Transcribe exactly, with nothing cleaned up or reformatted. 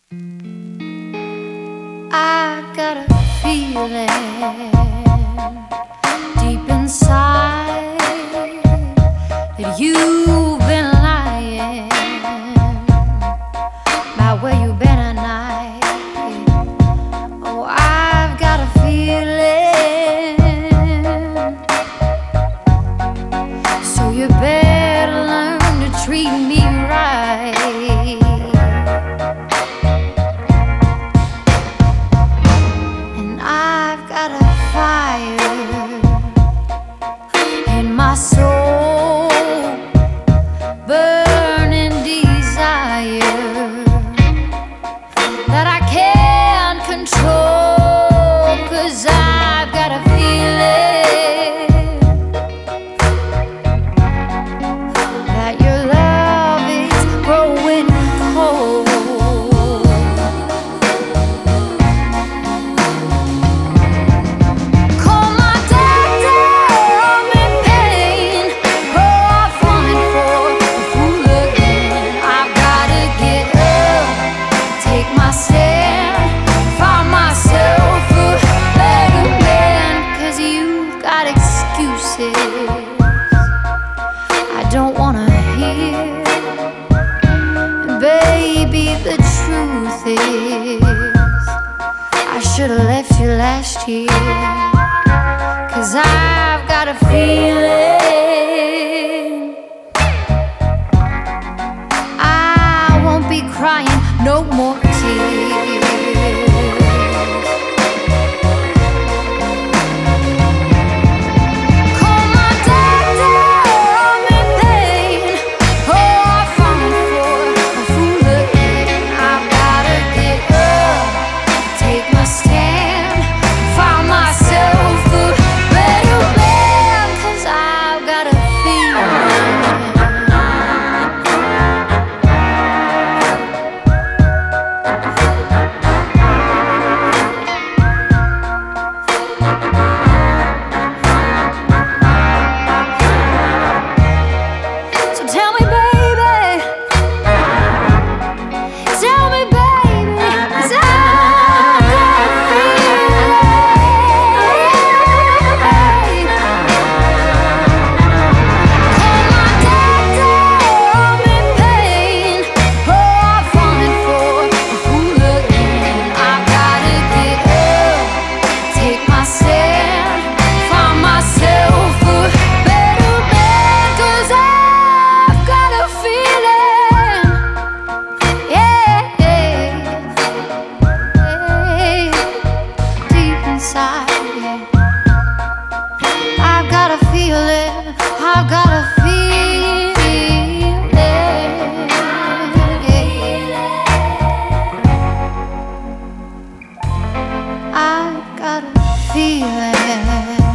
I got a feeling deep inside that you've been lying about where you've been at night. Oh, I've got a feeling, so you better learn to treat me right. My soul, burning desire that I can't control, 'cause I've got a feeling that your love is growing cold. I don't wanna hear, baby, the truth is I should've left you last year, 'cause I've got a feeling I won't be crying no more tears. I've got a feeling, I've got a feeling, I've got a feeling.